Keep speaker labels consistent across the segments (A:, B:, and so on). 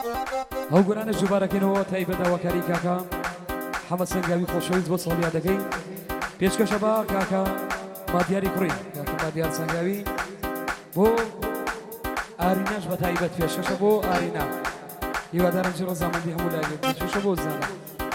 A: ئەو گۆرانە جوبارەکەینەوە تایبەتەوەکاری کاکە حەمەد سەنگاوی خۆشەویست بۆ ساڵیا دەکەین پێشکەشە بە کاکە مادیاری کوڕی کاکە مادیار سەنگاوی بۆ ئاریناش بە تایبەت پێشکەشە بۆ ئارینا هیوادارم چی ڕەزامەندی هەموو لایەک پێشکەشە بۆ زانە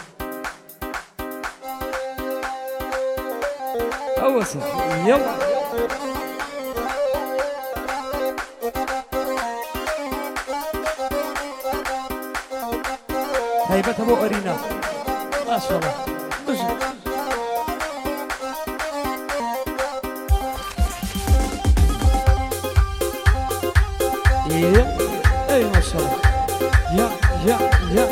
A: ئەوەسە یەڵا تایبەتە بۆ ئەرینا ماشەڵڵا اي ما شاء الله يا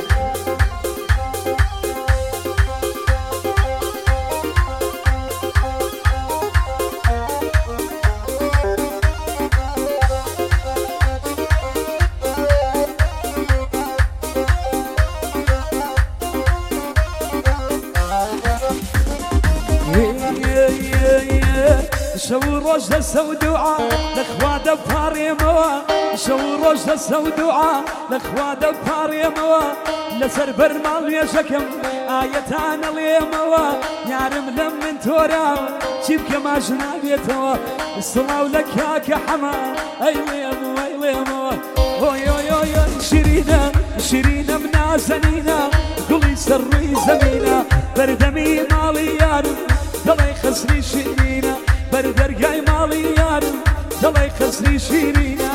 A: شو روج السودوعة لخوا دباري موا شو روج السودوعة لخوا دباري موا لسر برمال يا شكم آيتان اليموا يارم لمن تورا شبك ما جنابيتوا الصلاة لك يا حما اي ليموا اوي اوي اوي شيرينا شيرينا منازنينا قولي سري زمينا بردمي مالي يارم دلي خسري شيرينا بردرقاي مالي يارم دلي خسري شيرينا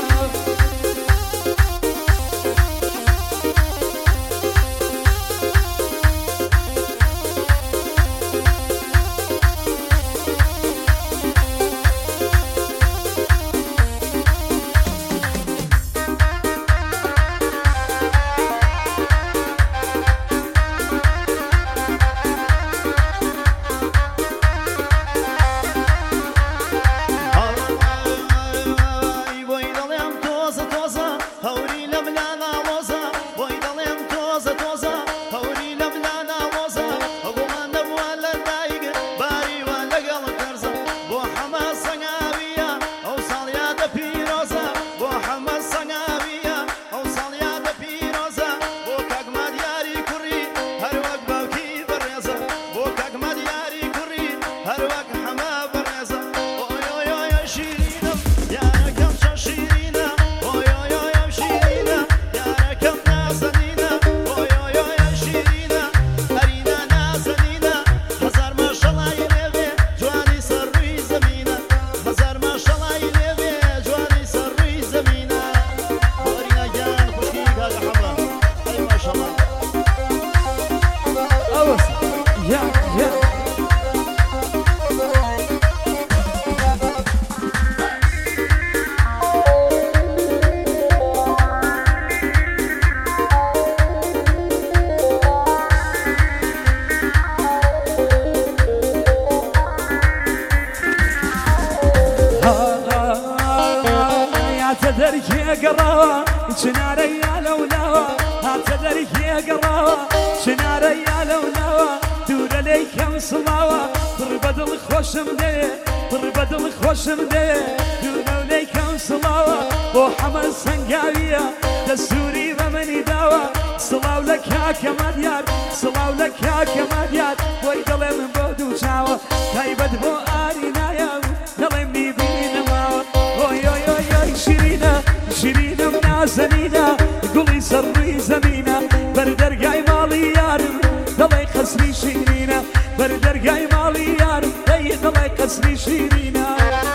A: تدرك يا قراوة شناري يا لولاوة تدرك يا قراوة شناري يا لولاوة دور لي كم صلاوة ضربت الخوش مدي ضربت الخوش مدي دور لي كم صلاوة بو حمد سنقاوية دستوري بمني داوة صلاو لك يا كماديار صلاو لك يا كماديار ويدلي من بودو شاوة تايبت بو آرينا يا دلي مني بينا ماوة اوي اوي اوي شيرينا شيرينا منازنينا قولي سري زمينا بردرقاي مالي يارم دلي خسري شيرينا بردرقاي مالي يارم دلي خسري شيرينا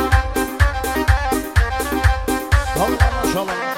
B: ما شاء الله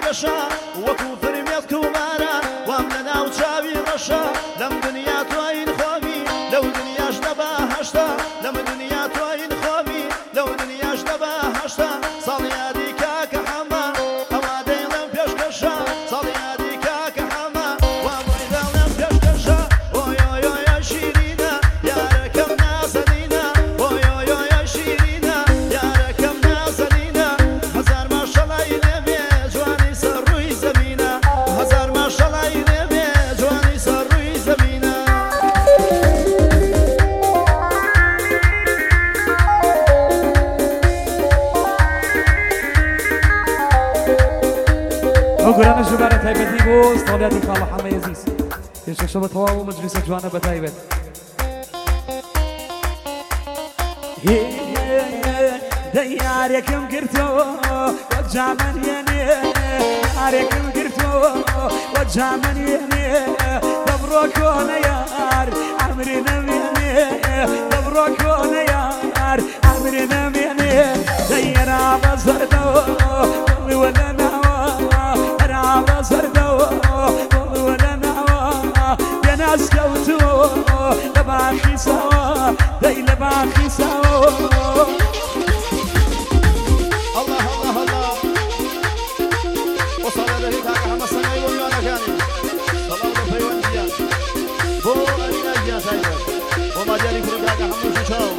B: كشا وكو فرميت كومارا واملنا وشاوي رشا لم دنيا توين خومي لو دنياش دبا هشتا لم دنيا توين خومي لو دنياش دبا هشتا صاليا ديكا كحما اوادي لم بيش كشا صاليا ديكا كحما وابويدا لم بيش كشا اوي اوي اوي شيرينا يا ركم نازلينا اوي اوي اوي شيرينا يا ركم نازلينا هزار ما شاء الله ينبي جواني سروي زمينا هزار ما شاء الله ينبي جواني سروي زمينا
A: وقرانا جبارة تايبتي بوس طالياتي خالة حما يزيز يشك شبت هوا ومجلس جوانا بتايبت دياركم قرتو وجامن يني دياركم قرتو وجامن يني دبروكون يار عمرنا ميني دبروكون يار عمرنا ميني دينا بزردو ولا نوا زردو ولا نوا يا ناس كوتو لباخي سوا داي لباخي سوا
B: الله الله الله وصل ذلك أهم السنة واليوم كاني صلاة في وانجيا بو أرينا جيا سايبر وما جاري فرقاك أهم ششاو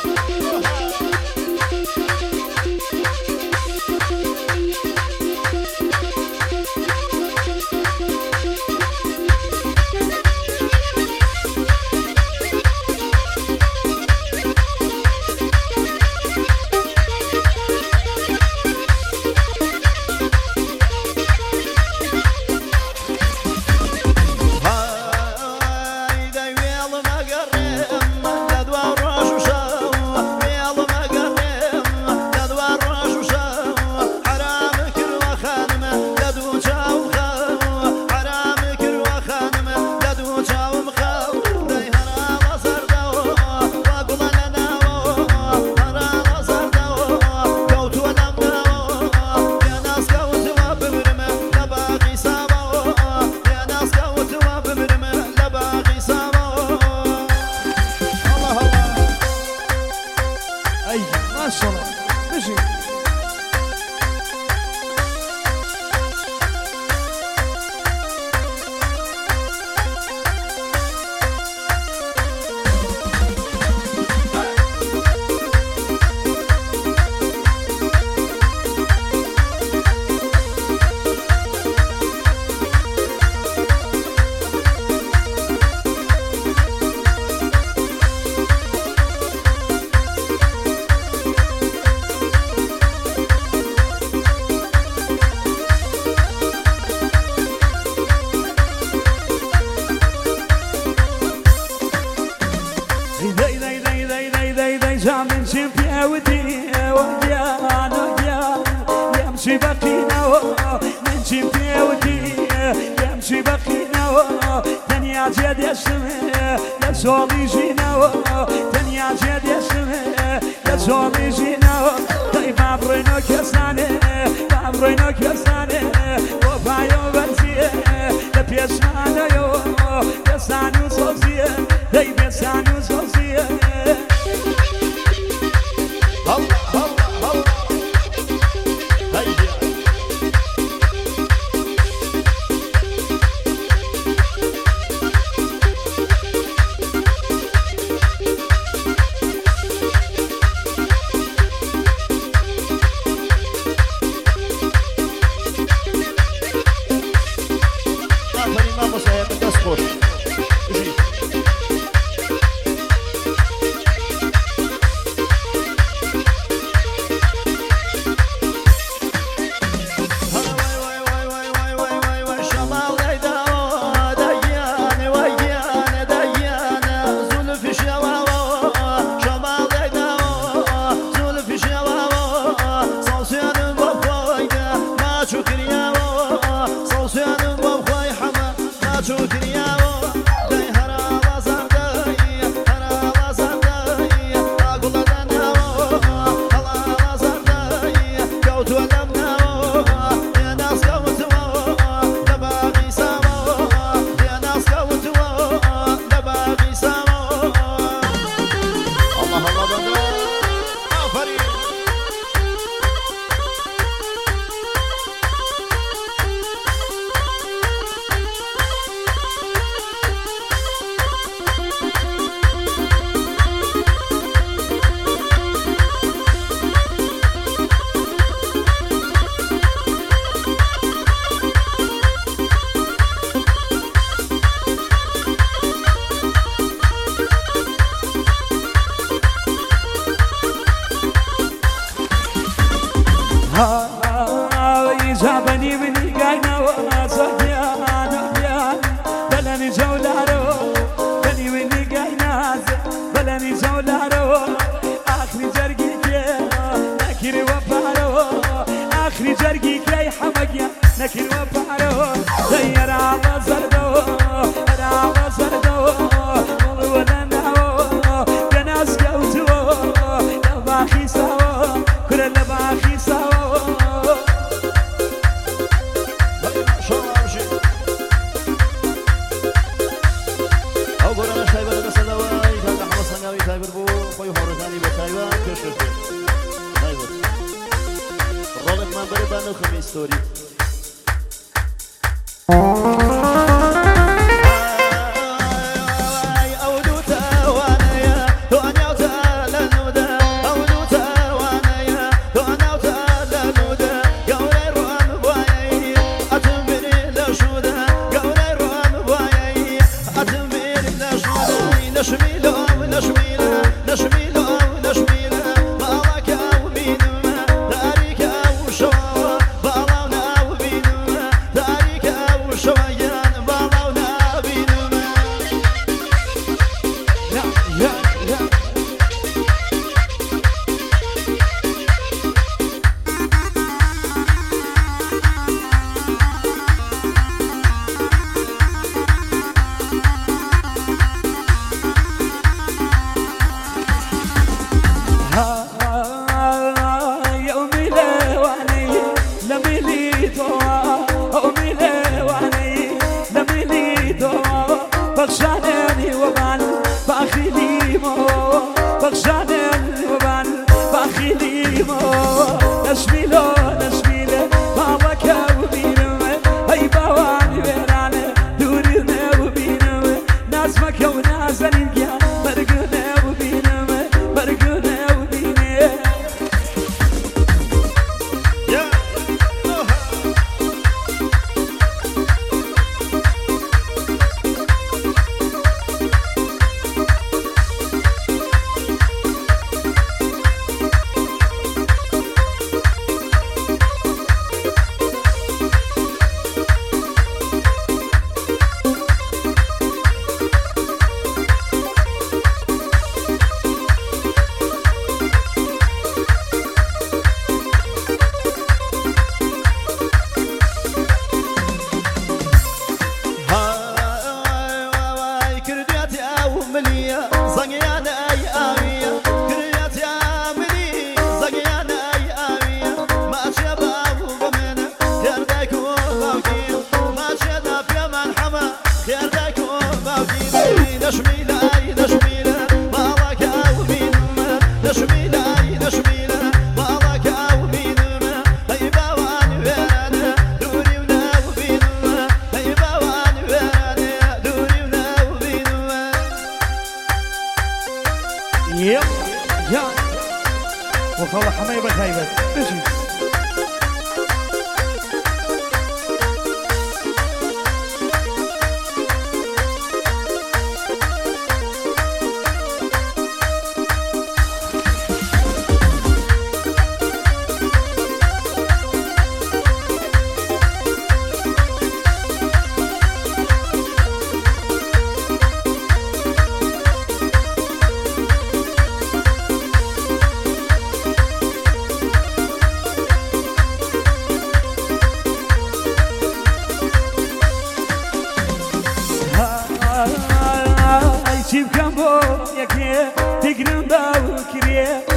A: يمشي بقينا نمشي بيودي يمشي بقينا دنيا جد يشمه يزومي جينا دنيا جد يشمه يزومي جينا دايما برينو كسانه برينو كسانه وبايو بنسيه لبيسانه يو يسانو صوزيه داي بيسانو صوزيه بني مني قاينا وصحيان وحيان بلني جولارو بني مني قاينا بلني جولارو آخري جرقي كي نكري وفارو آخري جرقي كي حمقيا نكري وفارو غير عبا زردو عبا زردو ولا ناو جناس قوتو لباخي ساو كل لباخي ساو
B: ستوری
A: وخلص حماية بخايبة اجي تجيب كم بو يا كي تقرن داو كريه